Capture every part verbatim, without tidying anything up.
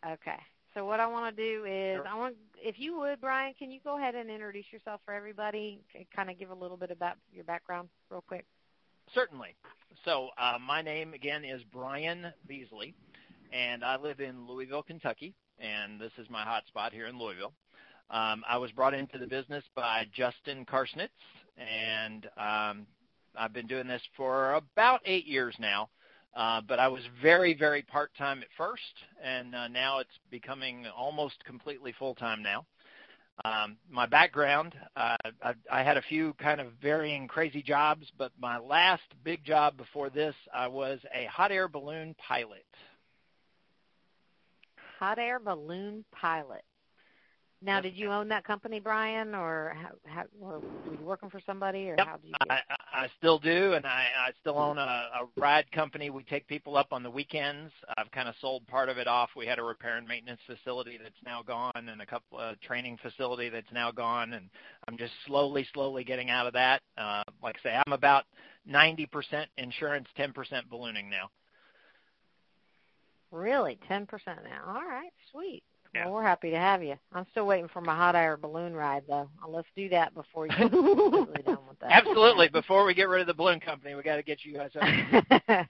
Okay. So what I want to do is, Sure. I want, if you would, Brian, can you go ahead and introduce yourself for everybody? Kind of give a little bit about your background real quick. Certainly. So uh, my name, again, is Brian Beasley, and I live in Louisville, Kentucky, and this is my hot spot here in Louisville. Um, I was brought into the business by Justin Karsnitz, and um, I've been doing this for about eight years now. Uh, but I was very, very part-time at first, and uh, now it's becoming almost completely full-time now. Um, my background, uh, I, I had a few kind of varying crazy jobs, but my last big job before this, I was a hot air balloon pilot. Hot air balloon pilot. Now, Yes, did you own that company, Brian, or how, how, or were you working for somebody, or Yep, how did you I, get? I still do, and I, I still own a, a ride company. We take people up on the weekends. I've kind of sold part of it off. We had a repair and maintenance facility that's now gone, and a couple of training facility that's now gone, and I'm just slowly, slowly getting out of that. Uh, like I say, I'm about ninety percent insurance, ten percent ballooning now. Really, ten percent now. All right, sweet. Yeah. Well, we're happy to have you. I'm still waiting for my hot air balloon ride, though. Let's do that before you get completely done with that. Absolutely. Before we get rid of the balloon company, we got to get you guys up.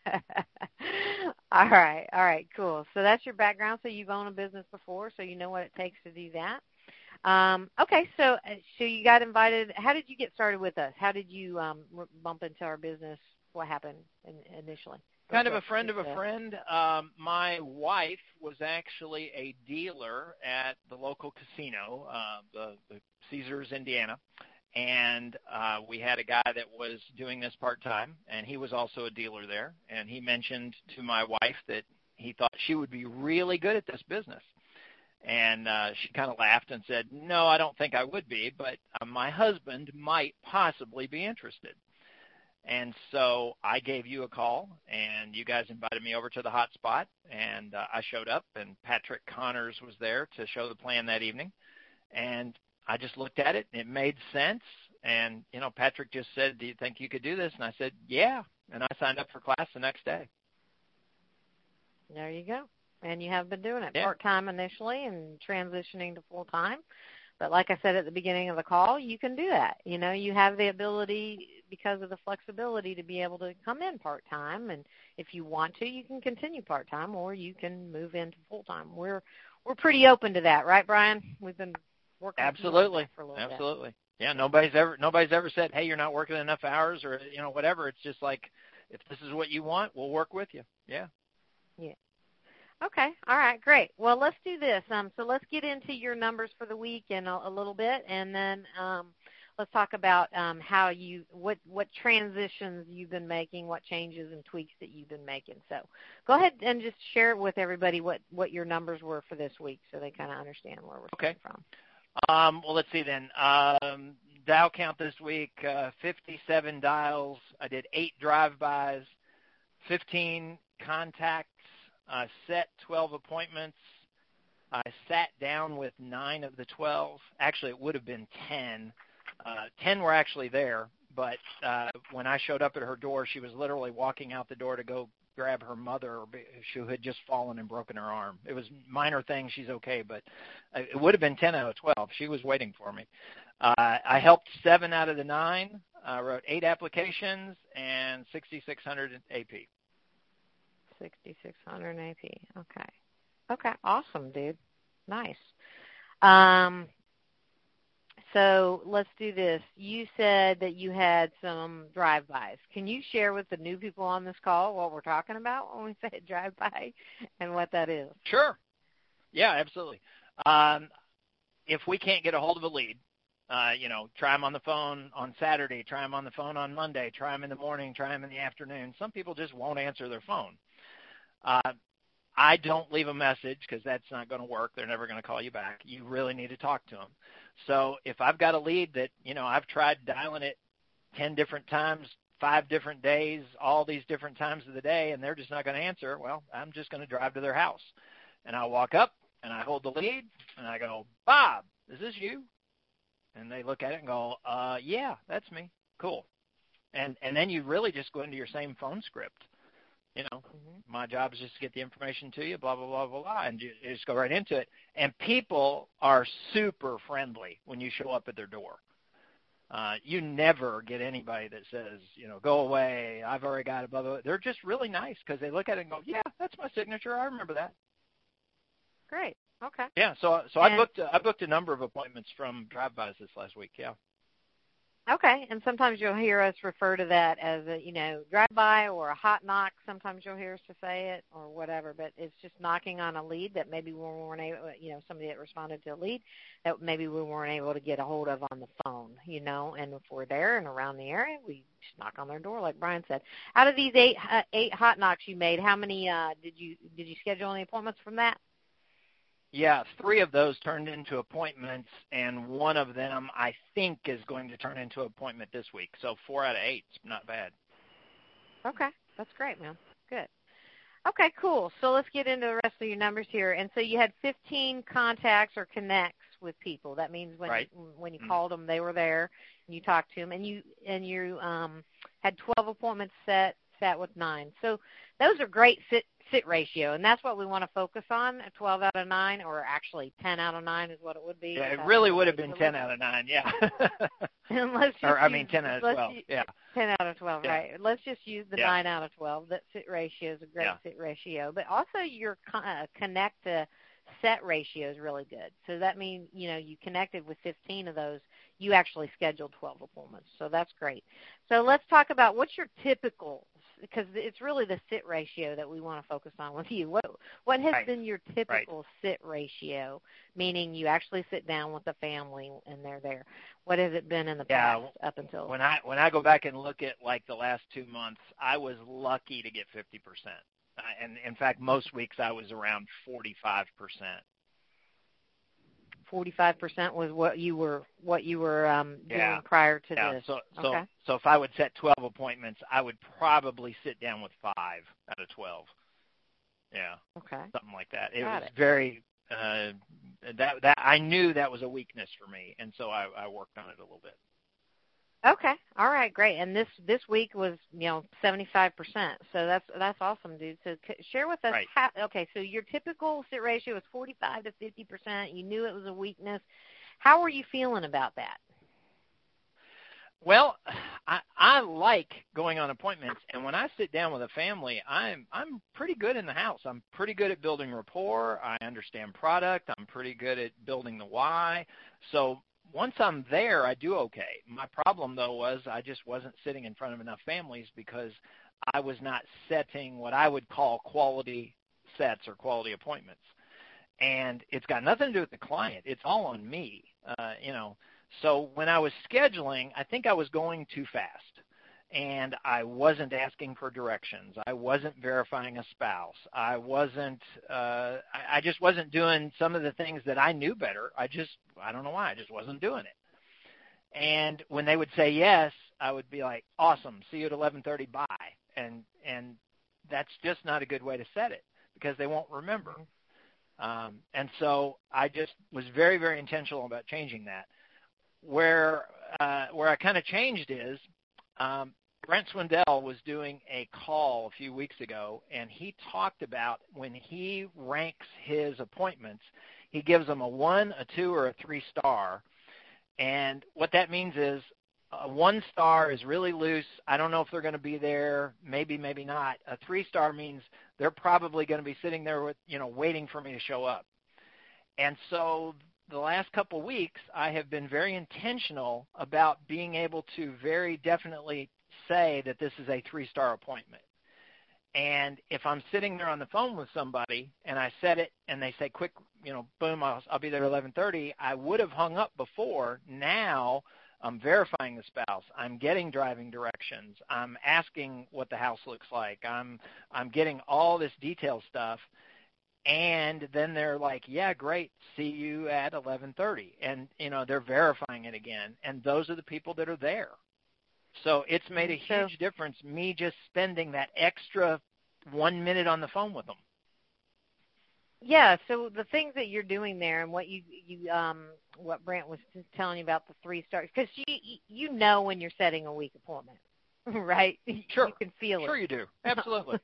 All right. All right. Cool. So that's your background. So you've owned a business before, so you know what it takes to do that. Um, okay. So, so you got invited. How did you get started with us? How did you um, bump into our business? What happened in, initially? Kind of a friend of a friend. Um, my wife was actually a dealer at the local casino, uh, the, the Caesars, Indiana, and uh, we had a guy that was doing this part-time, and he was also a dealer there, and he mentioned to my wife that he thought she would be really good at this business. And uh, she kind of laughed and said, no, I don't think I would be, but uh, my husband might possibly be interested. And so I gave you a call, and you guys invited me over to the hot spot, and uh, I showed up, and Patrick Connors was there to show the plan that evening. And I just looked at it, and it made sense. And, you know, Patrick just said, do you think you could do this? And I said, yeah. And I signed up for class the next day. There you go. And you have been doing it Yeah. part-time initially and transitioning to full-time. But like I said at the beginning of the call, you can do that. You know, you have the ability, because of the flexibility, to be able to come in part-time. And if you want to, you can continue part-time, or you can move into full-time. We're we're pretty open to that, right, Brian? We've been working Absolutely. for a little Absolutely. bit. Yeah, nobody's ever nobody's ever said, hey, you're not working enough hours, or, you know, whatever. It's just like, if this is what you want, we'll work with you. Yeah. Yeah. Okay. All right. Great. Well, let's do this. Um, so let's get into your numbers for the week in a, a little bit, and then um, let's talk about um, how you what what transitions you've been making, what changes and tweaks that you've been making. So go ahead and just share with everybody what, what your numbers were for this week, so they kind of understand where we're Okay. coming from. Um, well, let's see then. Um, dial count this week: uh, fifty-seven dials. I did eight drive-bys, fifteen contacts. I set twelve appointments. I sat down with nine of the twelve. Actually, it would have been ten. Uh, ten were actually there, but uh, when I showed up at her door, she was literally walking out the door to go grab her mother, who had just fallen and broken her arm. It was a minor thing. She's okay, but it would have been ten out of twelve. She was waiting for me. Uh, I helped seven out of the nine. I wrote eight applications and sixty-six hundred A P. sixty-six hundred A P. Okay. Okay. Awesome, dude. Nice. Um, so let's do this. You said that you had some drive-bys. Can you share with the new people on this call what we're talking about when we say drive-by and what that is? Sure. Yeah, absolutely. Um, if we can't get a hold of a lead, uh, you know, try them on the phone on Saturday, try them on the phone on Monday, try them in the morning, try them in the afternoon. Some people just won't answer their phone. Uh, I don't leave a message because that's not going to work. They're never going to call you back. You really need to talk to them. So if I've got a lead that, you know, I've tried dialing it ten different times, five different days, all these different times of the day, and they're just not going to answer, well, I'm just going to drive to their house. And I walk up, and I hold the lead, and I go, Bob, is this you? And they look at it and go, uh, yeah, that's me. Cool. And and then you really just go into your same phone script. You know, mm-hmm. my job is just to get the information to you, blah, blah, blah, blah, blah, and you just go right into it. And people are super friendly when you show up at their door. Uh, you never get anybody that says, you know, go away, I've already got it, blah, blah, blah. They're just really nice because they look at it and go, yeah, that's my signature. I remember that. Great. Okay. Yeah, so so and, I booked a, I booked a number of appointments from drive-bys this last week, yeah. Okay, and sometimes you'll hear us refer to that as a, you know, drive-by or a hot knock. Sometimes you'll hear us to say it or whatever, but it's just knocking on a lead that maybe we weren't able, you know, somebody that responded to a lead that maybe we weren't able to get a hold of on the phone, you know, and if we're there and around the area, we just knock on their door, like Brian said. Out of these eight uh, eight hot knocks you made, how many uh, did you did you schedule any appointments from that? Yeah, three of those turned into appointments, and one of them I think is going to turn into an appointment this week. So four out of eight is not bad. Okay, that's great, man. Good. Okay, cool. So let's get into the rest of your numbers here. And so you had fifteen contacts or connects with people. That means when right. you, when you mm-hmm. called them, they were there, and you talked to them, and you and you um, had twelve appointments set, sat with nine. So those are great sit sit ratio, and that's what we want to focus on. twelve out of nine, or actually ten out of nine is what it would be. Yeah, it really would have been ten out of nine. Yeah. And let's just or I use, mean ten out of twelve. Use, yeah. ten out of twelve, yeah. right? Let's just use the yeah. nine out of twelve. That sit ratio is a great yeah. sit ratio, but also your uh, connect to set ratio is really good. So that means, you know, you connected with fifteen of those. You actually scheduled twelve appointments, so that's great. So let's talk about what's your typical, because it's really the sit ratio that we want to focus on with you. What what has right. been your typical right. sit ratio, meaning you actually sit down with the family and they're there? What has it been in the yeah, past up until? When I when I go back and look at like the last two months, I was lucky to get fifty percent. Uh, and in fact, most weeks I was around forty-five percent. forty-five percent was what you were what you were um, yeah. doing prior to yeah. this. So, okay. so, so if I would set twelve appointments, I would probably sit down with five out of twelve. Yeah. Okay. Something like that. It Got was it. very uh, that that I knew that was a weakness for me, and so I, I worked on it a little bit. Okay. All right. Great. And this this week was, you know, seventy-five percent. So that's that's awesome, dude. So c- share with us. Right. How, okay. So your typical sit ratio is forty-five to fifty percent. You knew it was a weakness. How were you feeling about that? Well, I, I like going on appointments, and when I sit down with a family, I'm I'm pretty good in the house. I'm pretty good at building rapport. I understand product. I'm pretty good at building the why. So once I'm there, I do okay. My problem, though, was I just wasn't sitting in front of enough families because I was not setting what I would call quality sets or quality appointments. And it's got nothing to do with the client. It's all on me, uh, you know. So when I was scheduling, I think I was going too fast, and I wasn't asking for directions. I wasn't verifying a spouse. I wasn't. Uh, I, I just wasn't doing some of the things that I knew better. I just. I don't know why. I just wasn't doing it. And when they would say yes, I would be like, "Awesome. See you at eleven thirty. Bye." And and that's just not a good way to set it because they won't remember. Um, and so I just was very, very intentional about changing that. Where uh, where I kind of changed is um, Brent Swindell was doing a call a few weeks ago, and he talked about when he ranks his appointments, he gives them a one, a two, or a three star. And what that means is a one star is really loose. I don't know if they're going to be there. Maybe, maybe not. A three star means they're probably going to be sitting there with, you know, waiting for me to show up. And so the last couple of weeks, I have been very intentional about being able to very definitely say that this is a three-star appointment. And if I'm sitting there on the phone with somebody and I set it and they say, quick, you know, boom, I'll, I'll be there at eleven thirty, I would have hung up before. Now I'm verifying the spouse. I'm getting driving directions. I'm asking what the house looks like. I'm I'm getting all this detailed stuff. And then they're like, yeah, great, see you at eleven thirty. And, you know, they're verifying it again. And those are the people that are there. So it's made a huge so, difference, me just spending that extra one minute on the phone with them. Yeah, so the things that you're doing there and what you, you um, what Brent was telling you about the three stars, because you, you know when you're setting a week appointment. right? Sure. You can feel it. Sure you do. Absolutely.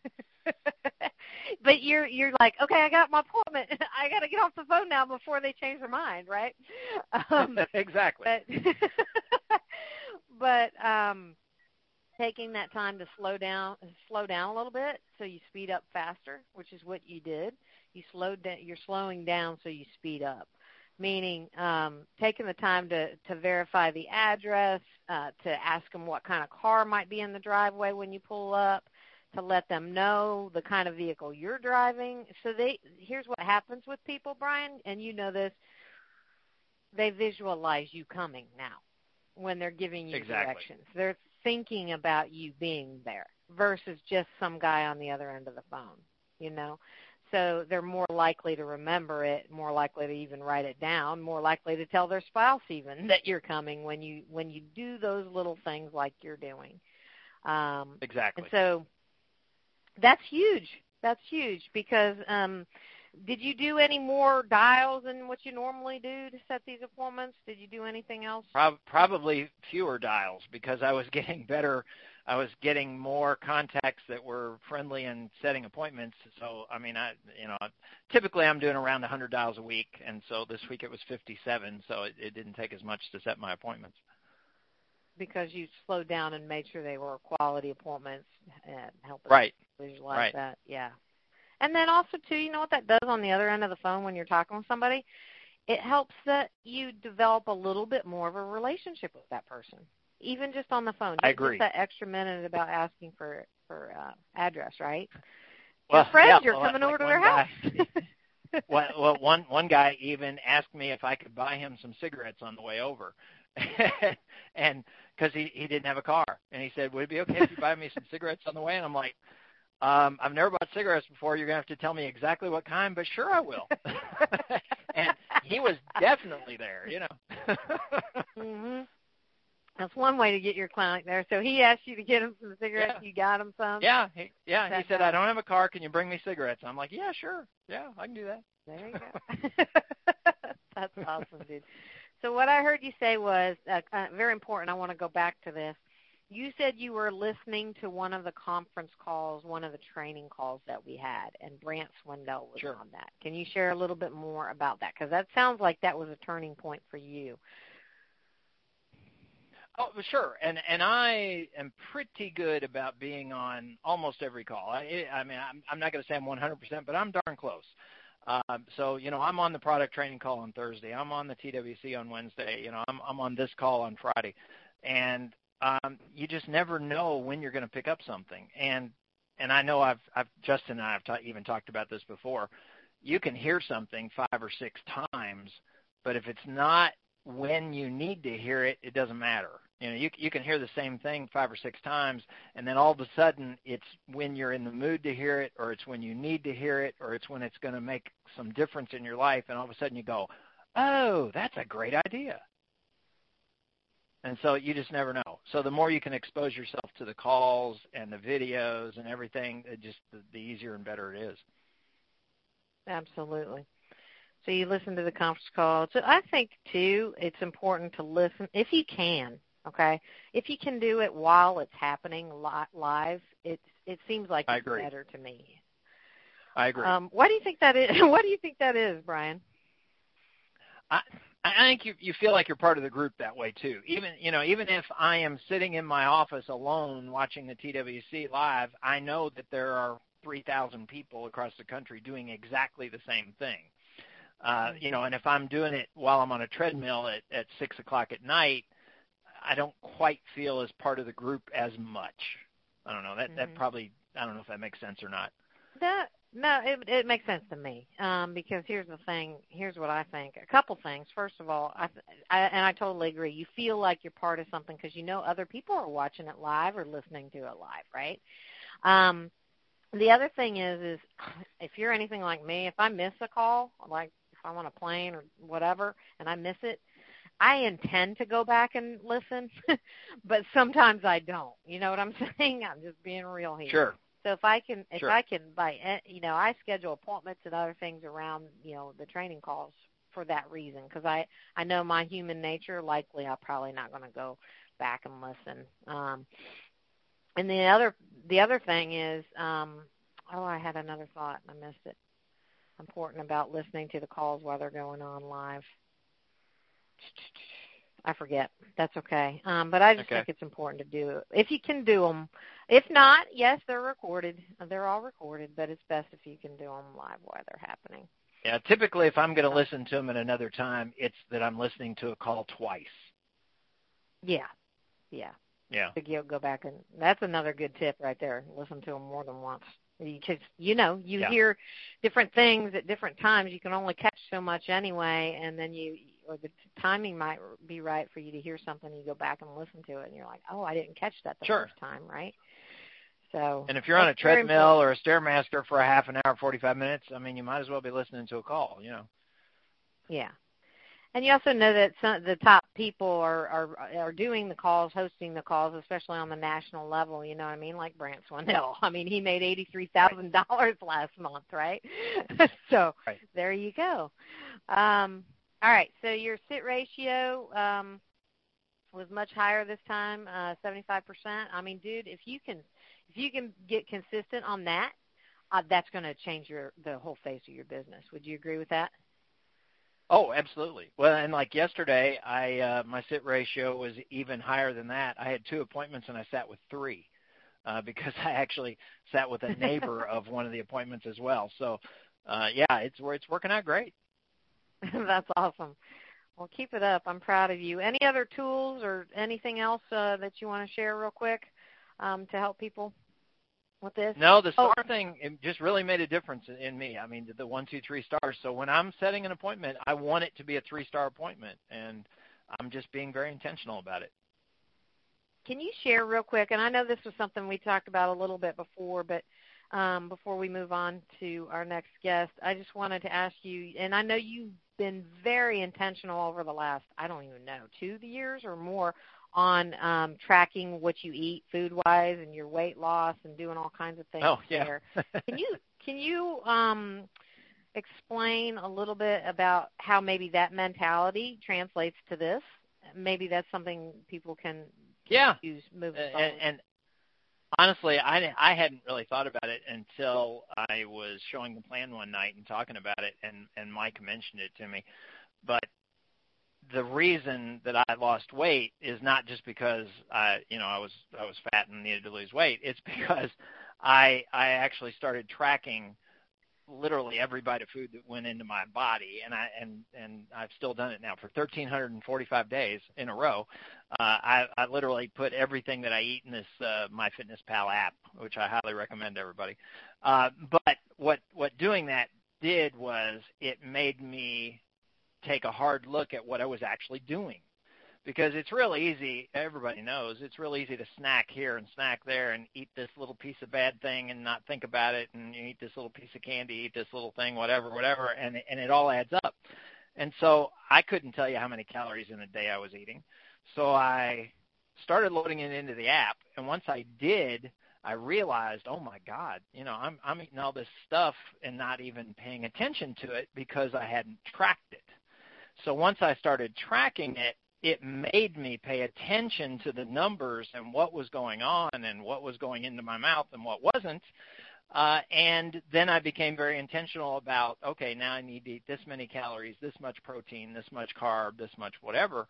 But you're you're like, okay, I got my appointment. I got to get off the phone now before they change their mind, right? Um, exactly. But, but um, taking that time to slow down, slow down a little bit, so you speed up faster, which is what you did. You slowed down. You're slowing down, so you speed up. Meaning, um, taking the time to to verify the address, uh, to ask them what kind of car might be in the driveway when you pull up, to let them know the kind of vehicle you're driving. So they here's what happens with people, Brian, and you know this. They visualize you coming now when they're giving you exactly. directions. They're thinking about you being there versus just some guy on the other end of the phone, you know. So they're more likely to remember it, more likely to even write it down, more likely to tell their spouse even that you're coming when you when you do those little things like you're doing. Um, exactly. And so that's huge. That's huge because um, did you do any more dials than what you normally do to set these appointments? Did you do anything else? Pro- probably fewer dials because I was getting better. I was getting more contacts that were friendly and setting appointments. So, I mean, I, you know, typically I'm doing around one hundred dials a week, and so this week it was fifty-seven, so it, it didn't take as much to set my appointments. Because you slowed down and made sure they were quality appointments and help us right. visualize right. that. Yeah. And then also, too, you know what that does on the other end of the phone when you're talking with somebody? It helps that you develop a little bit more of a relationship with that person, even just on the phone. I Just agree. that extra minute about asking for for uh, address, right? Well, Your friends, yeah, you're well, coming like over to one their guy, house. well, well, one one guy even asked me if I could buy him some cigarettes on the way over, and because he he didn't have a car, and he said, "Would it be okay if you buy me some cigarettes on the way?" And I'm like, um, "I've never bought cigarettes before. You're gonna have to tell me exactly what kind, but sure I will." And he was definitely there, you know. Mhm. That's one way to get your client there. So he asked you to get him some cigarettes. Yeah. You got him some. Yeah, he, yeah. That's He said, how- "I don't have a car. Can you bring me cigarettes?" I'm like, "Yeah, sure. Yeah, I can do that." There you go. That's awesome, dude. So what I heard you say was uh, uh, very important. I want to go back to this. You said you were listening to one of the conference calls, one of the training calls that we had, and Brant Swindell was Sure. on that. Can you share a little bit more about that? Because that sounds like that was a turning point for you. Oh, sure. And and I am pretty good about being on almost every call. I, I mean, I'm, I'm not going to say I'm one hundred percent, but I'm darn close. Um, so, you know, I'm on the product training call on Thursday. I'm on the T W C on Wednesday. You know, I'm I'm on this call on Friday. And um, you just never know when you're going to pick up something. And and I know I've, I've Justin and I have ta- even talked about this before. You can hear something five or six times, but if it's not when you need to hear it, it doesn't matter. You know, you you can hear the same thing five or six times, and then all of a sudden it's when you're in the mood to hear it, or it's when you need to hear it, or it's when it's going to make some difference in your life, and all of a sudden you go, oh, that's a great idea. And so you just never know. So the more you can expose yourself to the calls and the videos and everything, it just the, the easier and better it is. Absolutely. So you listen to the conference call. So I think, too, it's important to listen if you can, okay? If you can do it while it's happening li- live, it, it seems like I it's agree. better to me. I agree. Um, why do you think that is? What do you think that is, Brian? I, I think you you feel like you're part of the group that way too. Even you know, even if I am sitting in my office alone watching the T W C live, I know that there are three thousand people across the country doing exactly the same thing. Uh, you know, and if I'm doing it while I'm on a treadmill at, at six o'clock at night, I don't quite feel as part of the group as much. I don't know. That mm-hmm. that probably I don't know if that makes sense or not. That no, it it makes sense to me. Um, because here's the thing. Here's what I think. A couple things. First of all, I, I and I totally agree. You feel like you're part of something because you know other people are watching it live or listening to it live, right? Um, the other thing is, is if you're anything like me, if I miss a call, like if I'm on a plane or whatever, and I miss it, I intend to go back and listen, but sometimes I don't. You know what I'm saying? I'm just being real here. Sure. So if I can, if sure. I can, by you know, I schedule appointments and other things around, you know, the training calls for that reason, because I I know my human nature. Likely, I'm probably not going to go back and listen. Um, and the other the other thing is, um, oh, I had another thought and I missed it. Important about listening to the calls while they're going on live. I forget. That's okay. Um, but I just okay. think it's important to do it. If you can do them. If not, yes, they're recorded. They're all recorded, but it's best if you can do them live while they're happening. Yeah, typically if I'm going to listen to them at another time, it's that I'm listening to a call twice. Yeah, yeah. Yeah. So go back, and that's another good tip right there. Listen to them more than once. Because, you know, you yeah. hear different things at different times. You can only catch so much anyway, and then you, or the timing might be right for you to hear something. You go back and listen to it, and you're like, oh, I didn't catch that the sure. first time, right? So. And if you're on a treadmill or a Stairmaster for a half an hour, forty-five minutes, I mean, you might as well be listening to a call, you know. Yeah. And you also know that some, the top people are, are are doing the calls, hosting the calls, especially on the national level, you know what I mean, like Brant Swanehl. I mean, he made eighty-three thousand dollars right. last month, right? so right. there you go. Um, all right, so your sit ratio um, was much higher this time, uh, seventy-five percent. I mean, dude, if you can if you can get consistent on that, uh, that's going to change your the whole face of your business. Would you agree with that? Oh, absolutely. Well, and like yesterday, I uh, my sit ratio was even higher than that. I had two appointments and I sat with three uh, because I actually sat with a neighbor of one of the appointments as well. So, uh, yeah, it's it's working out great. That's awesome. Well, keep it up. I'm proud of you. Any other tools or anything else uh, that you want to share real quick um, to help people with this? No, the star oh. thing it just really made a difference in me. I mean, the one, two, three stars. So when I'm setting an appointment, I want it to be a three-star appointment, and I'm just being very intentional about it. Can you share real quick, and I know this was something we talked about a little bit before, but um, before we move on to our next guest, I just wanted to ask you, and I know you've been very intentional over the last, I don't even know, two years or more, on um, tracking what you eat food-wise and your weight loss and doing all kinds of things oh, yeah. there. Can you can you um, explain a little bit about how maybe that mentality translates to this? Maybe that's something people can, can yeah. use moving and, forward. And honestly, I, I hadn't really thought about it until I was showing the plan one night and talking about it, and, and Mike mentioned it to me. But the reason that I lost weight is not just because I, you know, I was I was fat and needed to lose weight. It's because I I actually started tracking literally every bite of food that went into my body, and I and and I've still done it now for one thousand three hundred forty-five days in a row. Uh, I, I literally put everything that I eat in this uh, MyFitnessPal app, which I highly recommend to everybody. Uh, but what what doing that did was it made me take a hard look at what I was actually doing, because it's real easy. Everybody knows it's real easy to snack here and snack there and eat this little piece of bad thing and not think about it, and you eat this little piece of candy, eat this little thing, whatever, whatever, and and it all adds up. And so I couldn't tell you how many calories in a day I was eating. So I started loading it into the app, and once I did, I realized, oh my God, you know, I'm I'm eating all this stuff and not even paying attention to it because I hadn't tracked it. So once I started tracking it, it made me pay attention to the numbers and what was going on and what was going into my mouth and what wasn't. Uh, and then I became very intentional about, okay, now I need to eat this many calories, this much protein, this much carb, this much whatever.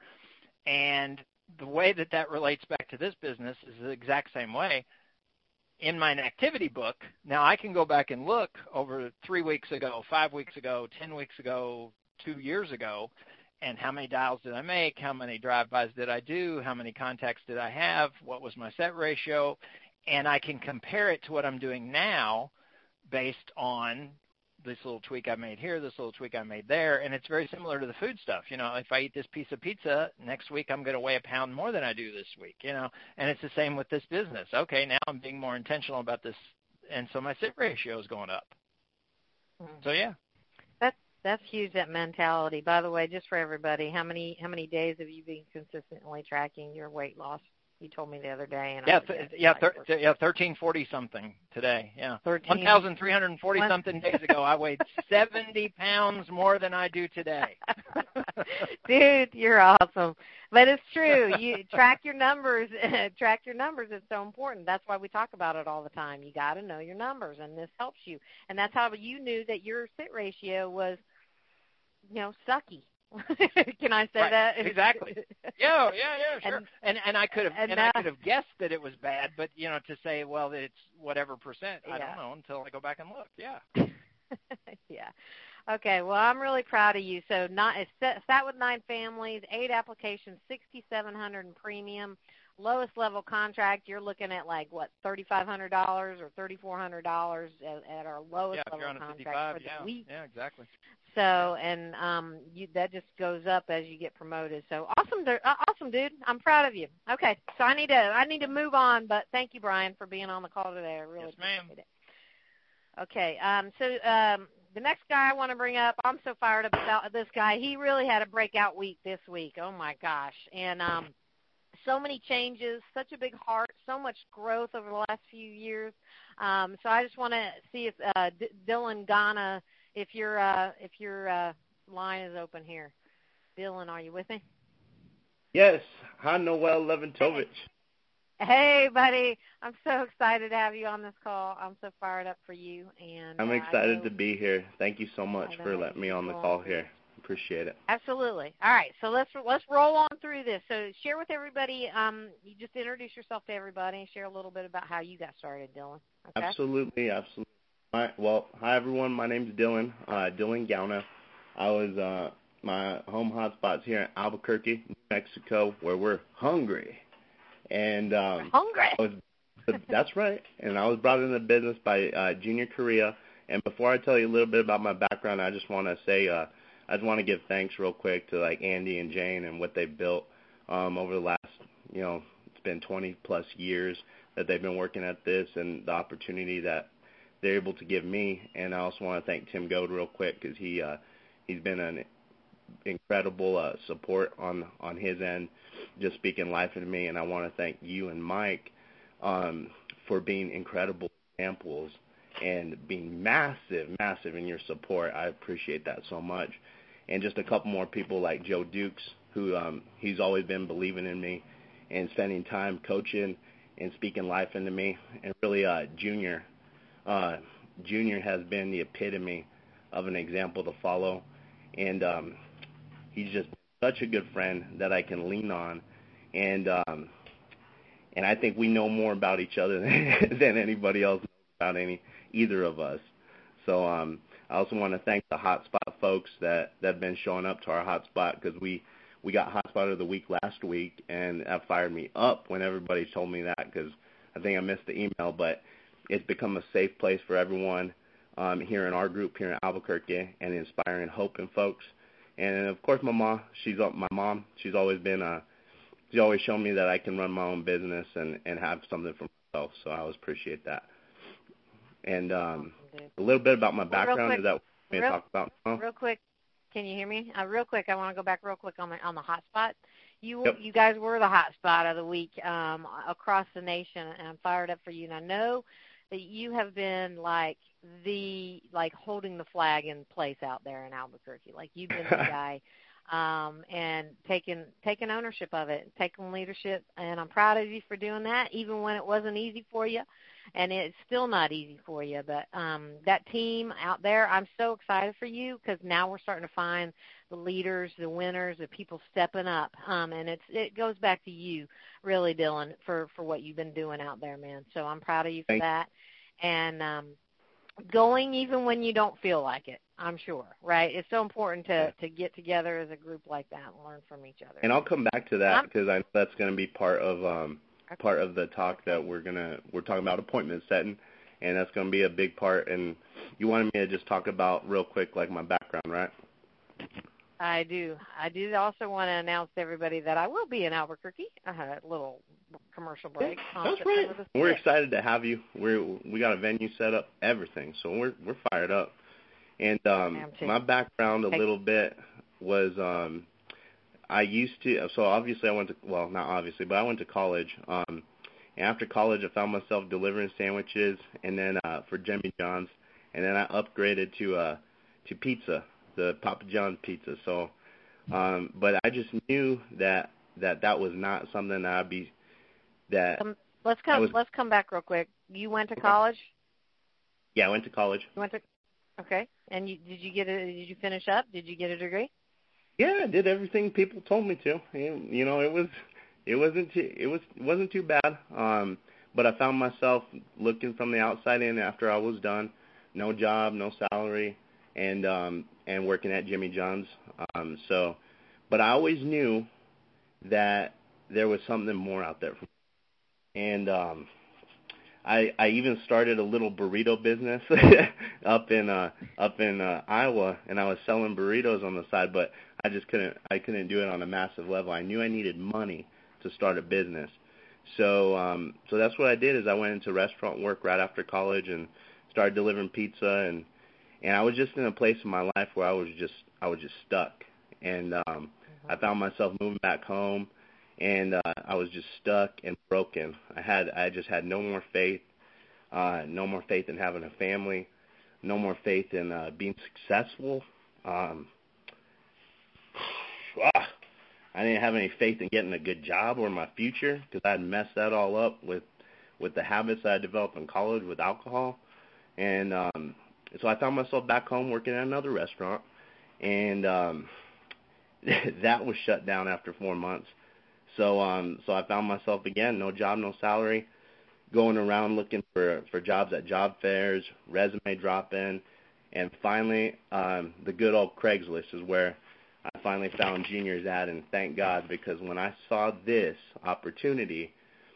And the way that that relates back to this business is the exact same way. In my activity book, now I can go back and look over three weeks ago, five weeks ago, ten weeks ago, two years ago, and how many dials did I make, how many drive-bys did I do, how many contacts did I have, what was my set ratio, and I can compare it to what I'm doing now based on this little tweak I made here, this little tweak I made there, and it's very similar to the food stuff. You know, if I eat this piece of pizza, next week I'm going to weigh a pound more than I do this week, you know, and it's the same with this business. Okay, now I'm being more intentional about this, and so my sit ratio is going up. Mm-hmm. So, yeah. That's, that's huge, that mentality. By the way, just for everybody, how many how many days have you been consistently tracking your weight loss? You told me the other day. And yeah, I th- yeah, thir- th- yeah, thirteen forty something today. Yeah, one thousand three hundred forty something days ago, I weighed seventy pounds more than I do today. Dude, you're awesome. But it's true. You track your numbers. Track your numbers. It's so important. That's why we talk about it all the time. You got to know your numbers, and this helps you. And that's how you knew that your sit ratio was, you know, sucky. Can I say right. that? Exactly. Yeah, yeah, yeah, sure. And and, and I could have and, and uh, I could have guessed that it was bad, but you know, to say, well, it's whatever percent, I yeah. don't know until I go back and look. Yeah. Yeah. Okay. Well, I'm really proud of you. So, not it sat with nine families, eight applications, sixty-seven hundred in premium. Lowest level contract, you're looking at like what, thirty-five hundred dollars or thirty-four hundred dollars at, at our lowest yeah, level contract for the yeah. week. Yeah, exactly. So, and um, you, that just goes up as you get promoted. So, awesome, uh, awesome, dude. I'm proud of you. Okay, so I need to I need to move on, but thank you, Brian, for being on the call today. I really yes, ma'am. appreciate it. Okay, um, so um, the next guy I want to bring up, I'm so fired up about this guy. He really had a breakout week this week. Oh my gosh, and um, so many changes, such a big heart, so much growth over the last few years. Um, so I just want to see if uh, D- Dylan Ghana. If your uh, if your uh, line is open here, Dylan, are you with me? Yes. Hi, Noel Leventovich. Hey, buddy. I'm so excited to have you on this call. I'm so fired up for you, and I'm uh, excited know, to be here. Thank you so much for letting me on the call here. Appreciate it. Absolutely. All right, so let's let's roll on through this. So share with everybody. Um, you just introduce yourself to everybody and share a little bit about how you got started, Dylan. Okay? Absolutely, absolutely. All right, well, hi everyone. My name's Dylan. Uh, Dylan Gauna. I was uh, my home hotspot's here in Albuquerque, New Mexico, where we're hungry. And um, hungry. I was, that's right. And I was brought into business by uh, Junior Korea. And before I tell you a little bit about my background, I just want to say uh, I just want to give thanks real quick to like Andy and Jane and what they've built um, over the last, you know, it's been twenty plus years that they've been working at this, and the opportunity that they're able to give me. And I also want to thank Tim Goad real quick because he uh, he's been an incredible uh, support on on his end, just speaking life into me. And I want to thank you and Mike um, for being incredible examples and being massive, massive in your support. I appreciate that so much. And just a couple more people like Joe Dukes, who um, he's always been believing in me and spending time coaching and speaking life into me. And really, uh, Junior, uh, Junior has been the epitome of an example to follow. And um, he's just such a good friend that I can lean on. And um, and I think we know more about each other than, than anybody else knows about any either of us. So um, I also want to thank the Hotspot folks that, that have been showing up to our Hotspot, because we, we got Hotspot of the Week last week, and that fired me up when everybody told me that, because I think I missed the email. But it's become a safe place for everyone um, here in our group here in Albuquerque, and inspiring hope in folks. And of course, my mom, she's my mom. She's always been, uh, she's always shown me that I can run my own business and, and have something for myself. So I always appreciate that. And um, a little bit about my background. Is that what you want me to talk about? Huh? Real quick, can you hear me? Uh, real quick, I want to go back real quick on the on the hotspot. You Yep. you guys were the hotspot of the week um, across the nation, and I'm fired up for you. And I know that you have been like the like holding the flag in place out there in Albuquerque. Like you've been the guy. Um, and taking taking ownership of it, taking leadership, and I'm proud of you for doing that, even when it wasn't easy for you, and it's still not easy for you. But um, that team out there, I'm so excited for you, because now we're starting to find the leaders, the winners, the people stepping up, um, and it's it goes back to you, really, Dylan, for, for what you've been doing out there, man. So I'm proud of you for Thank that, and um, going even when you don't feel like it, I'm sure, right? It's so important to, yeah. to get together as a group like that and learn from each other. And I'll come back to that, because I know that's going to be part of um, part of the talk that we're gonna we're talking about appointment setting, and that's going to be a big part. And you wanted me to just talk about real quick, like my background, right? I do. I do also want to announce to everybody that I will be in Albuquerque. I had a little commercial break. Yeah, that's right. We're excited to have you. We're we got a venue set up, everything, so we're we're fired up. And um, my background a little bit was um, I used to, so obviously I went to, well, not obviously, but I went to college. Um, and after college, I found myself delivering sandwiches, and then uh, for Jimmy John's, and then I upgraded to uh, to pizza, the Papa John's pizza. So, um, but I just knew that that that was not something that I'd be that. Um, let's come. was, let's come back real quick. You went to college? Yeah, I went to college. You went to. Okay. And you, did you get a? Did you finish up? Did you get a degree? Yeah, I did everything people told me to. And, you know, it was it wasn't too, it was it wasn't too bad. Um, but I found myself looking from the outside in after I was done, no job, no salary, and um, and working at Jimmy John's. Um, so, but I always knew that there was something more out there. And um, I I even started a little burrito business up in uh, up in uh, Iowa, and I was selling burritos on the side, but I just couldn't I couldn't do it on a massive level. I knew I needed money to start a business. So um so that's what I did is I went into restaurant work right after college and started delivering pizza, and and I was just in a place in my life where I was just I was just stuck. And um mm-hmm. I found myself moving back home, and uh, I was just stuck and broken. I had I just had no more faith, uh no more faith in having a family, no more faith in uh being successful. Um I didn't have any faith in getting a good job or my future because I had messed that all up with with the habits that I developed in college with alcohol. And um, so I found myself back home working at another restaurant, and um, that was shut down after four months. So um, so I found myself again, no job, no salary, going around looking for, for jobs at job fairs, resume drop-in, and finally um, the good old Craigslist is where I finally found Junior's ad, and thank God, because when I saw this opportunity,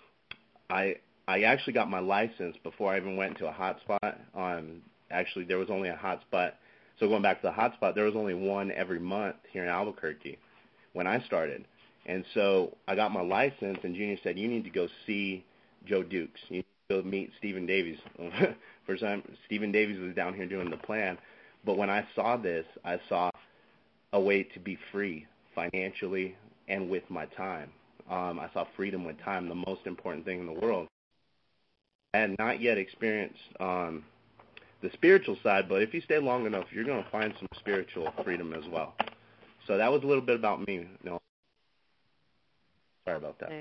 I I actually got my license before I even went to a hotspot. Um, actually, there was only a hotspot. So going back to the hotspot, there was only one every month here in Albuquerque when I started. And so I got my license, and Junior said, you need to go see Joe Dukes. You need to go meet Stephen Davies. For some, Stephen Davies was down here doing the plan. But when I saw this, I saw a way to be free financially and with my time. Um, I saw freedom with time, the most important thing in the world. I had not yet experienced um, the spiritual side, but if you stay long enough, you're going to find some spiritual freedom as well. So that was a little bit about me. No, sorry about that.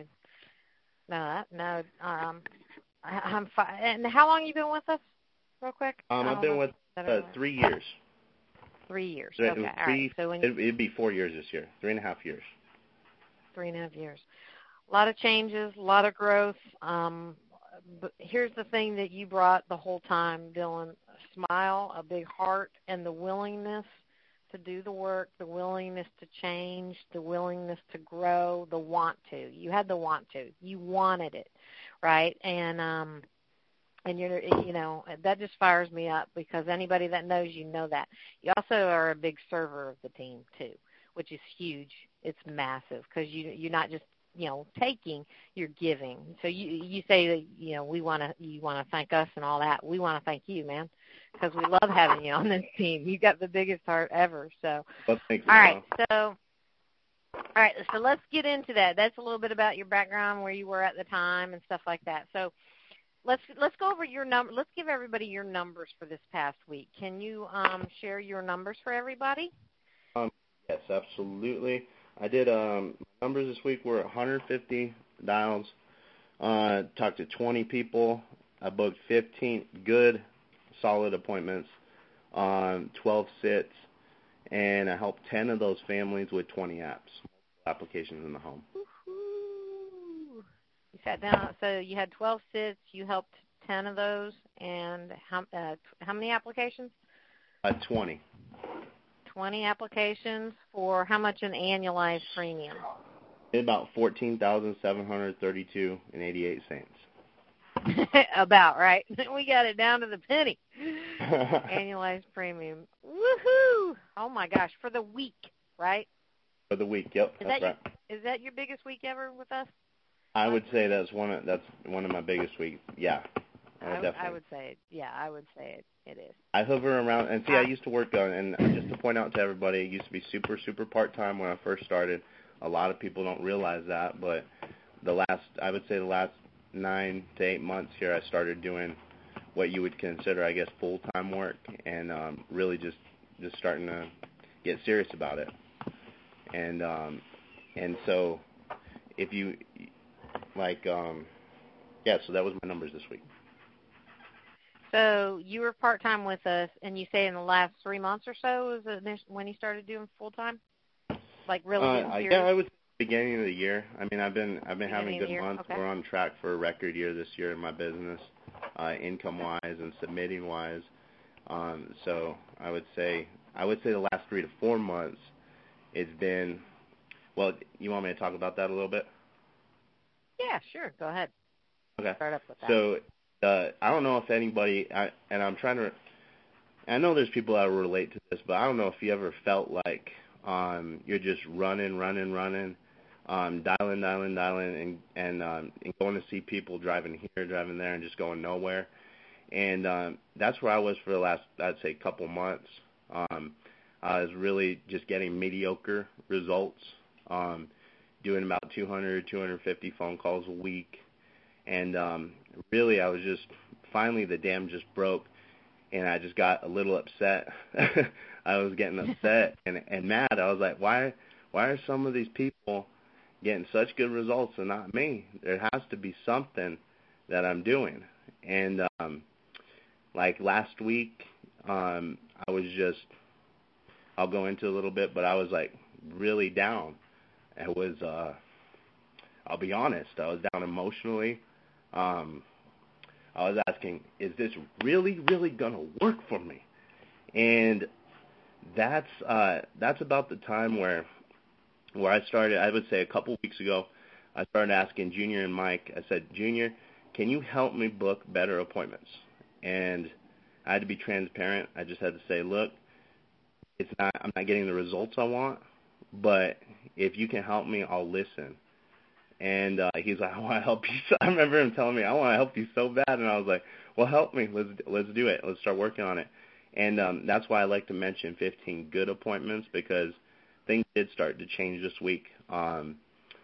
No, no. Um, I, I'm fine. And how long you been with us, real quick? Um, I've been with uh, three years. Three years. So okay. three, All right. So when it, it'd be four years this year. Three and a half years. Three and a half years. A lot of changes, a lot of growth. Um, but here's the thing that you brought the whole time, Dylan: a smile, a big heart, and the willingness to do the work, the willingness to change, the willingness to grow, the want to. You had the want to. You wanted it, right? And um, and you're, you know, that just fires me up, because anybody that knows you know that. You also are a big server of the team too, which is huge. It's massive, because you you're not just, you know, taking, you're giving. So you you say that, you know, we want to you want to thank us and all that. We want to thank you, man, because we love having you on this team. You got the biggest heart ever. So well, thank you, all right, Mom. so all right, so let's get into that. That's a little bit about your background, where you were at the time, and stuff like that. So let's let's go over your number. Let's give everybody your numbers for this past week. Can you um, share your numbers for everybody? Um, yes, absolutely. I did, um, numbers this week were one hundred fifty dials, uh, talked to twenty people. I booked fifteen good, solid appointments, um, twelve sits, and I helped ten of those families with twenty apps, applications in the home. Woo-hoo. You sat down, so you had twelve sits, you helped ten of those, and how, uh, how many applications? Uh, twenty. twenty applications for how much an annualized premium? About fourteen thousand seven hundred thirty-two and eighty-eight cents. About, right? We got it down to the penny. Annualized premium. Woohoo! Oh my gosh, for the week, right? For the week, yep. Is that's that right. Your, is that your biggest week ever with us? I would say that's one of that's one of my biggest weeks. Yeah. Uh, I, definitely. I would say it. Yeah, I would say it. It is. I hover around, and see, I used to work on, and just to point out to everybody, it used to be super, super part-time when I first started. A lot of people don't realize that, but the last, I would say the last nine to eight months here, I started doing what you would consider, I guess, full-time work, and um, really just, just starting to get serious about it. And um, and so if you, like, um, yeah, so that was my numbers this week. So you were part-time with us, and you say in the last three months or so is it when you started doing full-time? Like really uh, getting serious? Yeah, I was beginning of the year. I mean, I've been I've been Beginning having a good month. Okay. We're on track for a record year this year in my business, uh, income-wise and submitting-wise. Um, so I would say I would say the last three to four months, it's been. Well, you want me to talk about that a little bit? Yeah, sure. Go ahead. Okay. Start up with that. So uh, I don't know if anybody, I, and I'm trying to. I know there's people that relate to this, but I don't know if you ever felt like um, you're just running, running, running, um, dialing, dialing, dialing, and and, um, and going to see people driving here, driving there, and just going nowhere. And um, that's where I was for the last, I'd say, couple months. Um, I was really just getting mediocre results, um, doing about two hundred, two hundred fifty phone calls a week. And um, really I was just, finally the dam just broke. And I just got a little upset. I was getting upset and, and mad. I was like, why why are some of these people getting such good results and not me? There has to be something that I'm doing. And um, like last week, um, I was just, I'll go into a little bit, but I was like really down. It was, uh, I'll be honest, I was down emotionally. Um I was asking, is this really, really going to work for me? And that's uh, that's about the time where where I started, I would say a couple weeks ago, I started asking Junior and Mike, I said, Junior, can you help me book better appointments? And I had to be transparent. I just had to say, look, it's not, I'm not getting the results I want, but if you can help me, I'll listen. And uh, he's like, I want to help you. So I remember him telling me, I want to help you so bad. And I was like, well, help me. Let's let's do it. Let's start working on it. And um, that's why I like to mention fifteen good appointments, because things did start to change this week. Um,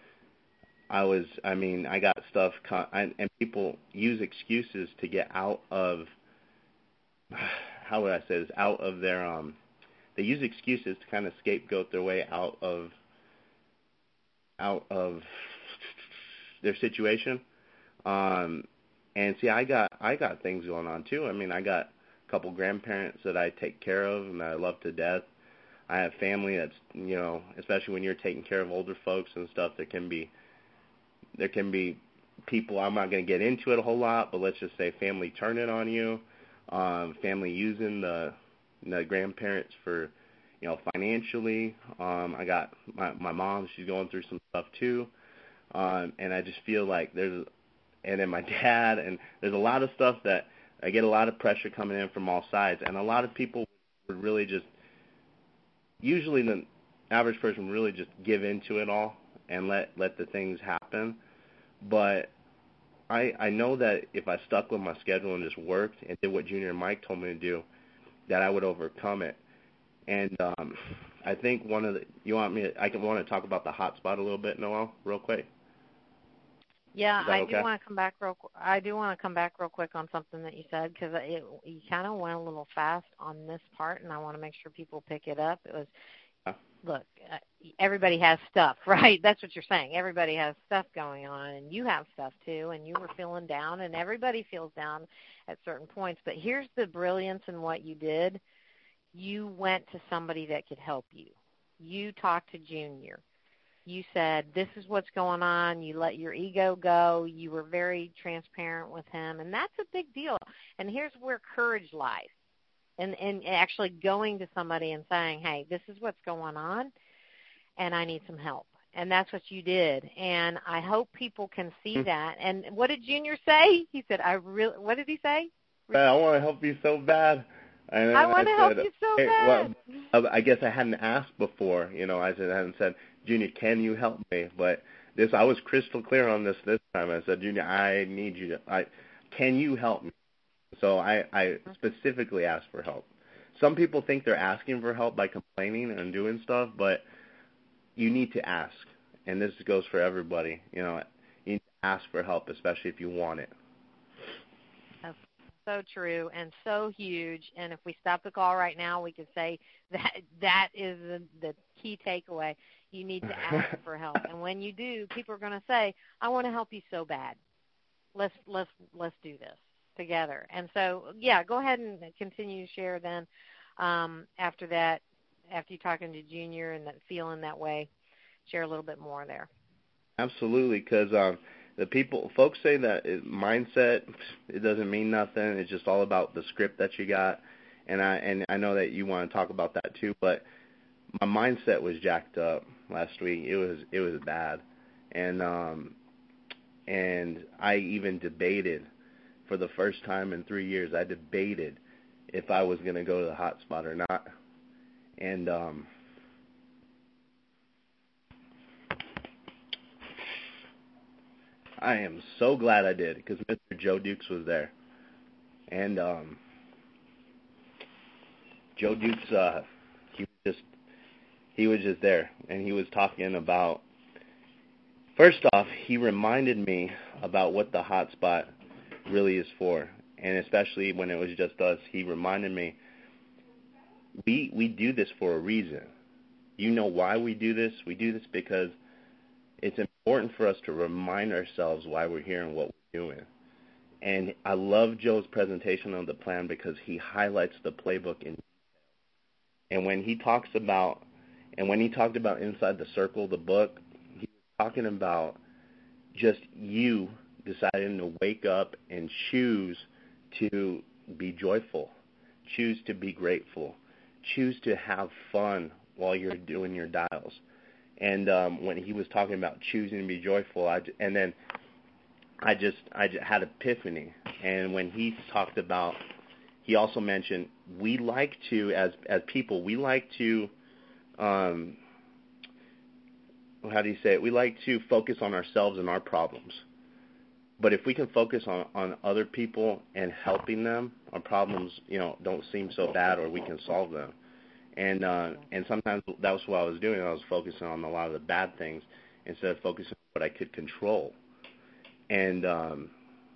I was, I mean, I got stuff, con- I, and people use excuses to get out of, how would I say this, out of their, um, they use excuses to kind of scapegoat their way out of, out of their situation. Um, and see, I got I got things going on too. I mean, I got a couple grandparents that I take care of and that I love to death. I have family that's, you know, especially when you're taking care of older folks and stuff, there can be there can be people, I'm not going to get into it a whole lot, but let's just say family turning on you, um, family using the the grandparents for, you know, financially. Um, I got my my mom, she's going through some stuff too. Um, and I just feel like there's, and then my dad, and there's a lot of stuff that I get a lot of pressure coming in from all sides, and a lot of people would really just, usually the average person would really just give into it all and let, let the things happen. But I I know that if I stuck with my schedule and just worked and did what Junior and Mike told me to do, that I would overcome it. And um, I think one of the, you want me to, I can want to talk about the hot spot a little bit, Noel, real quick. Yeah, I okay? do want to come back real. I do want to come back real quick on something that you said, because you kind of went a little fast on this part, and I want to make sure people pick it up. It was, yeah. Look, uh, everybody has stuff, right? That's what you're saying. Everybody has stuff going on, and you have stuff too, and you were feeling down, and everybody feels down at certain points. But here's the brilliance in what you did. You went to somebody that could help you. You talked to Junior. You said, this is what's going on. You let your ego go. You were very transparent with him, and that's a big deal. And here's where courage lies, and, and actually going to somebody and saying, hey, this is what's going on, and I need some help. And that's what you did. And I hope people can see that. And what did Junior say? He said, I really, what did he say? I want to help you so bad. And I want to help you so hey, bad. Well, I guess I hadn't asked before. You know, I hadn't said, Junior, can you help me? But this, I was crystal clear on this this time. I said, Junior, I need you to, I, can you help me? So I, I specifically asked for help. Some people think they're asking for help by complaining and doing stuff, but you need to ask. and this goes for everybody, you know, you need to ask for help, especially if you want it. That's so true and so huge. And if we stop the call right now, we could say that that is the, the key takeaway. You need to ask for help. And when you do, people are going to say, I want to help you so bad. Let's let's let's do this together. And so, yeah, go ahead and continue to share then um, after that, after you're talking to Junior and that feeling that way, share a little bit more there. Absolutely, because um, the people, folks say that it, mindset, it doesn't mean nothing. It's just all about the script that you got. And I and I know that you want to talk about that too, but my mindset was jacked up last week. It was it was bad, and um, and I even debated for the first time in three years. I debated if I was going to go to the hot spot or not, and um, I am so glad I did because Mister Joe Dukes was there, and um, Joe Dukes, uh, he was just he was just there, and he was talking about. First off, he reminded me about what the hot spot really is for, and especially when it was just us, he reminded me we we do this for a reason. You know why we do this? We do this because it's important for us to remind ourselves why we're here and what we're doing. And I love Joe's presentation on the plan because he highlights the playbook in. And when he talks about, and when he talked about Inside the Circle, the book, he was talking about just you deciding to wake up and choose to be joyful, choose to be grateful, choose to have fun while you're doing your dials. And um, when he was talking about choosing to be joyful, I, and then I just I just had epiphany. And when he talked about, he also mentioned we like to, as as people, we like to, um, how do you say it? We like to focus on ourselves and our problems. But if we can focus on, on other people and helping them, our problems, you know, don't seem so bad, or we can solve them. And uh, and sometimes that was what I was doing. I was focusing on a lot of the bad things instead of focusing on what I could control. And um,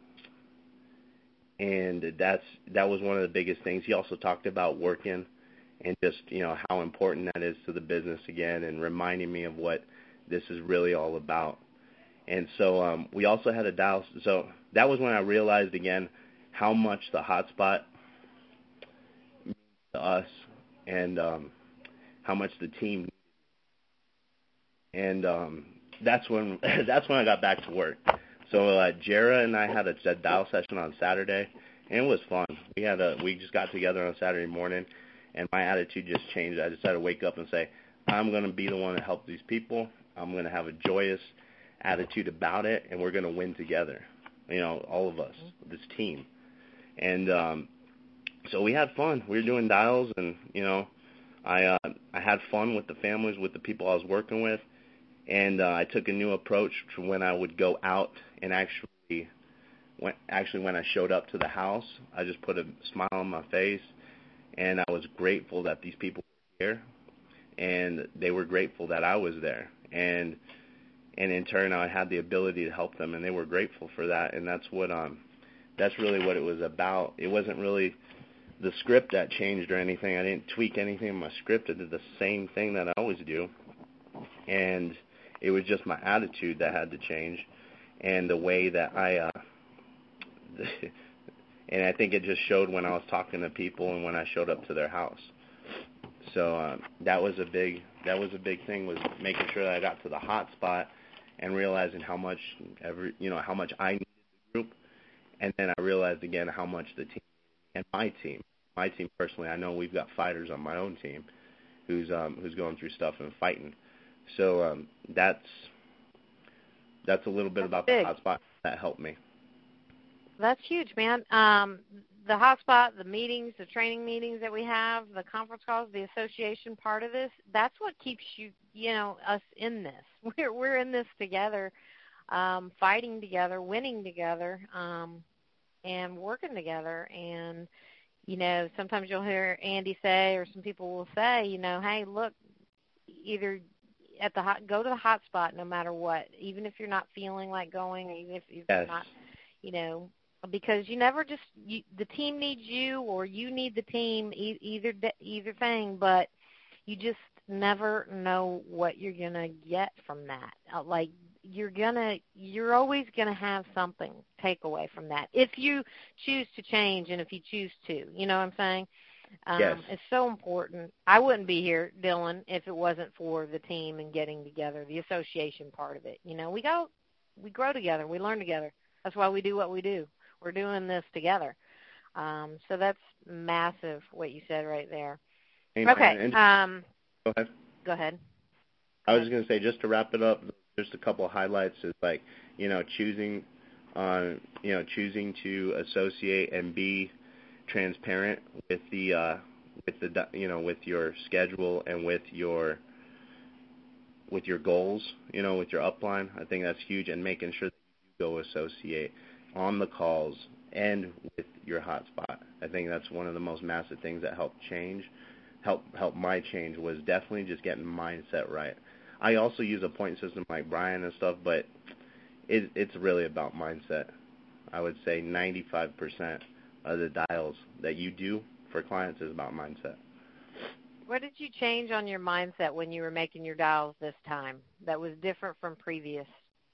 and that's that was one of the biggest things. He also talked about working and just, you know, how important that is to the business again, and reminding me of what this is really all about. And so um, we also had a dial. So that was when I realized again how much the hotspot means to us, and um, how much the team. And um, that's when that's when I got back to work. So uh, Jara and I had a, a dial session on Saturday, and it was fun. We had a we just got together on Saturday morning, and my attitude just changed. I decided to wake up and say, I'm going to be the one to help these people. I'm going to have a joyous attitude about it, and we're going to win together. You know, all of us, this team. And um, so we had fun. We were doing dials, and you know, I uh, I had fun with the families, with the people I was working with, and uh, I took a new approach to when I would go out and actually, when actually when I showed up to the house, I just put a smile on my face, and I was grateful that these people were here, and they were grateful that I was there, and and in turn I had the ability to help them, and they were grateful for that, and that's what um that's really what it was about. It wasn't really the script that changed or anything. I didn't tweak anything in my script. I did the same thing that I always do, and it was just my attitude that had to change, and the way that I uh and I think it just showed when I was talking to people and when I showed up to their house. So uh, that was a big that was a big thing, was making sure that I got to the hot spot and realizing how much every you know how much I needed the group, and then I realized again how much the team and my team, my team personally, I know we've got fighters on my own team who's um, who's going through stuff and fighting. So um, that's that's a little bit that's about big. the hot spot that helped me. That's huge, man. Um, the hotspot, the meetings, the training meetings that we have, the conference calls, the association part of this, that's what keeps you, you know, us in this. We're we're in this together, um, fighting together, winning together, um, and working together. And, you know, sometimes you'll hear Andy say, or some people will say, you know, hey, look, either at the hot, go to the hot spot no matter what, even if you're not feeling like going, even if, if Yes. you're not, you know, because you never just you, the team needs you or you need the team, e- either either thing, but you just never know what you're gonna get from that. Uh, like you're gonna, you're always gonna have something take away from that if you choose to change and if you choose to. You know what I'm saying? Um, Yes. It's so important. I wouldn't be here, Dylan, if it wasn't for the team and getting together, the association part of it. You know, we go, we grow together, we learn together. That's why we do what we do. We're doing this together. Um, so that's massive what you said right there. Amen. Okay. And Um, go ahead. go ahead. I was just going to say, just to wrap it up, just a couple of highlights is like, you know, choosing, uh, you know, choosing to associate and be transparent with the, uh, with the, you know, with your schedule and with your, with your goals, you know, with your upline. I think that's huge, and making sure that you go associate on the calls and with your hotspot. I think that's one of the most massive things that helped change, help help my change was definitely just getting mindset right. I also use a point system like Brian and stuff, but it, it's really about mindset. I would say ninety-five percent of the dials that you do for clients is about mindset. What did you change on your mindset when you were making your dials this time that was different from previous?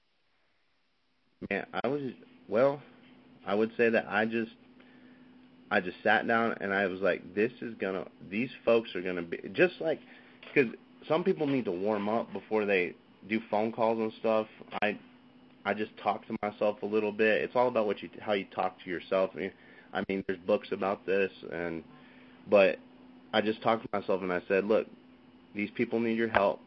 Man, I was, well, I would say that I just, I just sat down and I was like, this is going to, these folks are going to be, just like, because some people need to warm up before they do phone calls and stuff. I I just talk to myself a little bit. It's all about what you, how you talk to yourself. I mean, I mean, there's books about this, and but I just talked to myself and I said, look, these people need your help.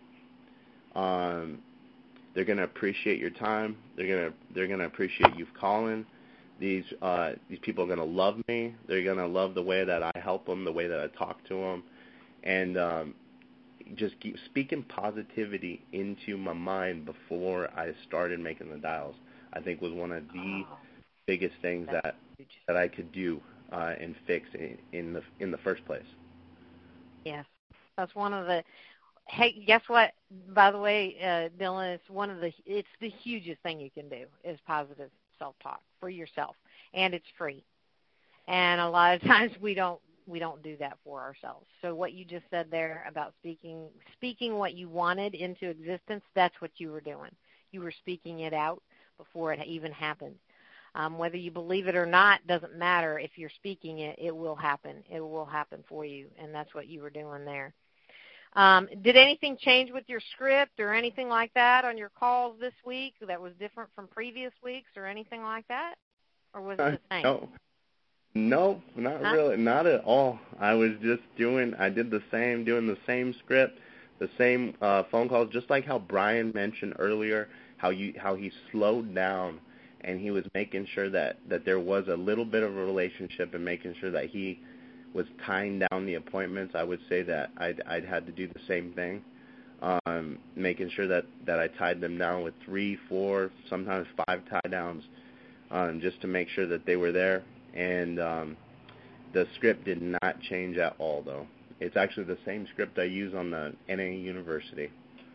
Um, they're gonna appreciate your time. They're gonna they're gonna appreciate you calling. These uh, these people are gonna love me. They're gonna love the way that I help them, the way that I talk to them, and um, just keep speaking positivity into my mind before I started making the dials. I think was one of the Oh, biggest things that huge. that I could do uh, and fix in, in the in the first place. Yes, that's one of the. Hey, guess what? By the way, uh, Dylan, it's one of the. It's the hugest thing you can do is positive self-talk for yourself, and it's free. And a lot of times we don't we don't do that for ourselves. So what you just said there about speaking speaking what you wanted into existence, that's what you were doing. You were speaking it out before it even happened. Um, whether you believe it or not doesn't matter. If you're speaking it, it will happen. It will happen for you, and that's what you were doing there. Um, did anything change with your script or anything like that on your calls this week that was different from previous weeks or anything like that? Or was it the same? No, no, not Huh? really, not at all. I was just doing, I did the same, doing the same script, the same uh, phone calls, just like how Brian mentioned earlier, how you how he slowed down and he was making sure that, that there was a little bit of a relationship and making sure that he was tying down the appointments. I would say that I'd, I'd had to do the same thing, um, making sure that, that I tied them down with three, four, sometimes five tie downs, um, just to make sure that they were there. And um, the script did not change at all, though. It's actually the same script I use on the N A University.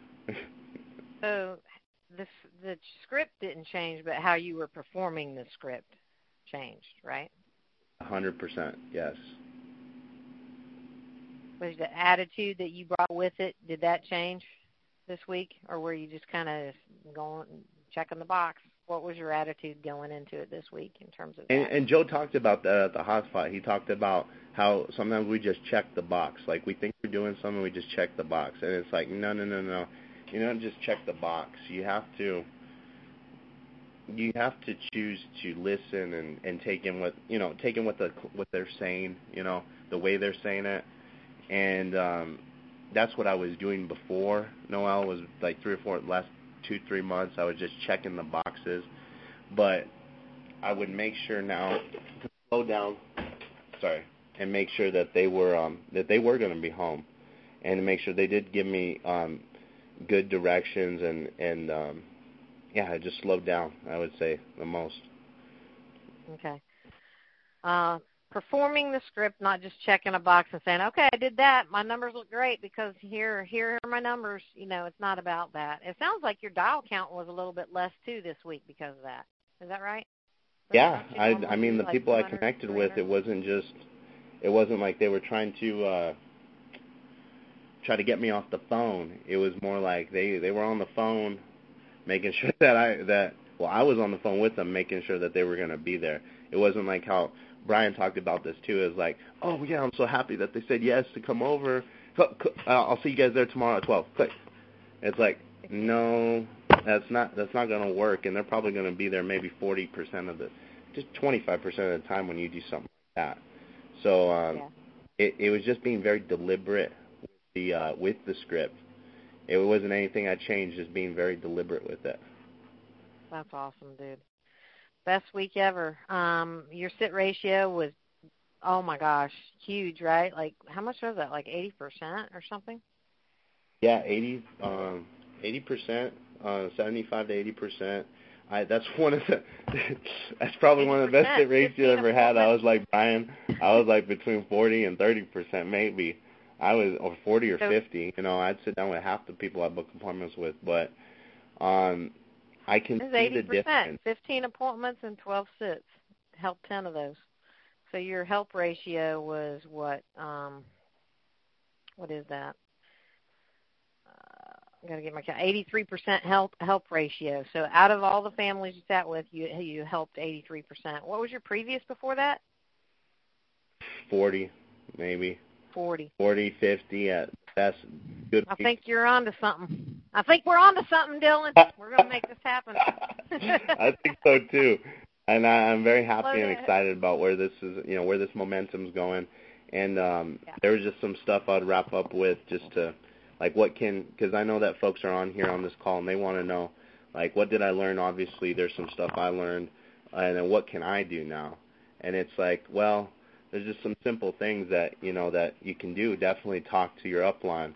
So the the script didn't change, but how you were performing the script changed, right? one hundred percent, yes. Was the attitude that you brought with it, did that change this week, or were you just kind of going checking the box? What was your attitude going into it this week in terms of And, that? and Joe talked about that at the hotspot. He talked about how sometimes we just check the box. Like we think we're doing something, we just check the box. And it's like, no, no, no, no. You don't just check the box. You have to you have to choose to listen and, and take in what you know, take in what the what they're saying, you know, the way they're saying it. And um, that's what I was doing before. Noel was like three or four last two, three months. I was just checking the boxes, but I would make sure now to slow down. Sorry, and make sure that they were um, that they were going to be home, and to make sure they did give me um, good directions and and um, yeah, I just slowed down. I would say the most. Okay. Uh, performing the script, not just checking a box and saying, okay, I did that. My numbers look great because here, here are my numbers. You know, it's not about that. It sounds like your dial count was a little bit less, too, this week because of that. Is that right? Yeah, I, I mean, the like people I connected with, it wasn't just, it wasn't like they were trying to uh, try to get me off the phone. It was more like they, they were on the phone making sure that I, that, well, I was on the phone with them making sure that they were going to be there. It wasn't like how Brian talked about this, too, is like, oh, yeah, I'm so happy that they said yes to come over. I'll see you guys there tomorrow at twelve. Click. It's like, no, that's not that's not going to work, and they're probably going to be there maybe forty percent of the, just twenty-five percent of the time when you do something like that. So um, yeah. it, it was just being very deliberate with the, uh, with the script. It wasn't anything I changed, just being very deliberate with it. That's awesome, dude. Best week ever. Um, your sit ratio was, oh, my gosh, huge, right? Like, how much was that, like eighty percent or something? Yeah, eighty, um, eighty percent, uh, seventy-five to eighty percent. I, that's one of the, that's probably one of the best sit ratios I ever had. I was like, Brian, I was like between forty and thirty percent maybe. I was, or forty or fifty. You know, I'd sit down with half the people I book appointments with, but um, I can see the difference. fifteen appointments and twelve sits. Help ten of those. So your help ratio was what? Um, what is that? Uh, I got to get my count. eighty-three percent help help ratio. So out of all the families you sat with, you you helped eighty-three percent. What was your previous before that? forty, maybe. forty. forty, fifty at best. Good. I think you're on to something. I think we're on to something, Dylan. We're going to make this happen. I think so, too. And I, I'm very happy and excited about where this is, you know, where this momentum's going. And um, yeah. there was just some stuff I'd wrap up with just to, like, what can, because I know that folks are on here on this call and they want to know, like, what did I learn? Obviously, there's some stuff I learned. And then what can I do now? And it's like, well, there's just some simple things that, you know, that you can do. Definitely talk to your upline.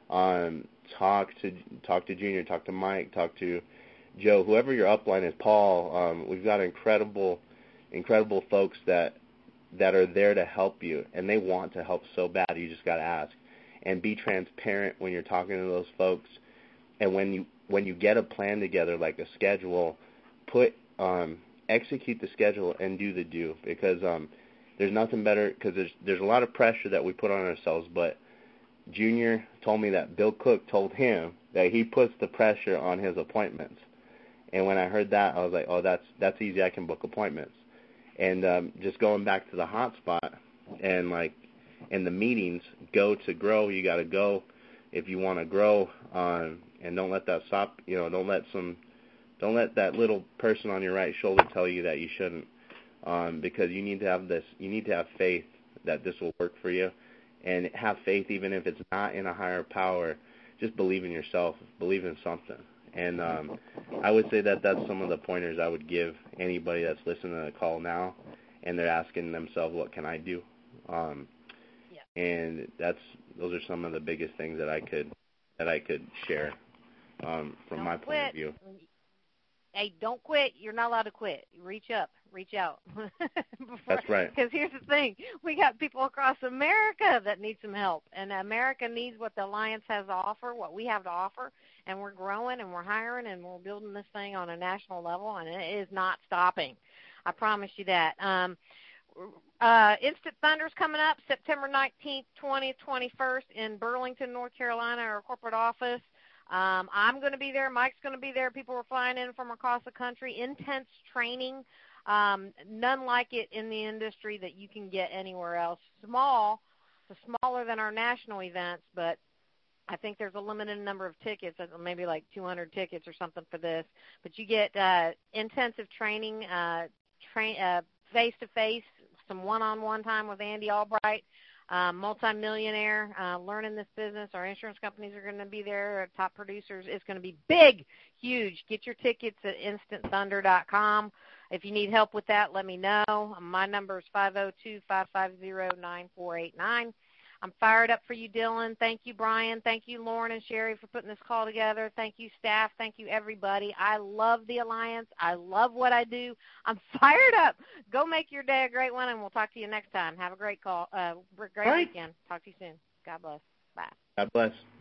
Um, talk to talk to Junior, talk to Mike, talk to Joe, whoever your upline is, Paul. Um, we've got incredible, incredible folks that that are there to help you, and they want to help so bad. You just got to ask, and be transparent when you're talking to those folks. And when you when you get a plan together, like a schedule, put um, execute the schedule and do the do, because um, there's nothing better, because there's there's a lot of pressure that we put on ourselves. But Junior told me that Bill Cook told him that he puts the pressure on his appointments. And when I heard that, I was like, oh, that's that's easy. I can book appointments. And um, just going back to the hot spot and, like, in the meetings, go to grow. You got to go if you want to grow, um, and don't let that stop. You know, don't let some, don't let that little person on your right shoulder tell you that you shouldn't, um, because you need to have this. You need to have faith that this will work for you, and have faith even if it's not in a higher power. Just believe in yourself. Believe in something. And um, I would say that that's some of the pointers I would give anybody that's listening to the call now, and they're asking themselves, what can I do? Um, yeah. And that's those are some of the biggest things that I could that I could share um, from don't my quit. point of view. Hey, don't quit. You're not allowed to quit. Reach up. Reach out. Before, that's right. Because here's the thing. We got people across America that need some help, and America needs what the Alliance has to offer, what we have to offer, and we're growing and we're hiring and we're building this thing on a national level, and it is not stopping. I promise you that. Um, uh, Instant Thunder's coming up September nineteenth, twentieth, twenty-first in Burlington, North Carolina, our corporate office. Um, I'm going to be there. Mike's going to be there. People are flying in from across the country. Intense training, um, none like it in the industry that you can get anywhere else. Small, so smaller than our national events, but I think there's a limited number of tickets, maybe like two hundred tickets or something for this. But you get uh, intensive training, uh, train uh, face-to-face, some one-on-one time with Andy Albright. Um, multi-millionaire, uh, learning this business. Our insurance companies are going to be there, our top producers. It's going to be big, huge. Get your tickets at instant thunder dot com. If you need help with that, let me know. My number is five oh two, five five zero, nine four eight nine. I'm fired up for you, Dylan. Thank you, Brian. Thank you, Lauren and Sherry, for putting this call together. Thank you, staff. Thank you, everybody. I love the Alliance. I love what I do. I'm fired up. Go make your day a great one, and we'll talk to you next time. Have a great call. Uh, great right. weekend. Talk to you soon. God bless. Bye. God bless.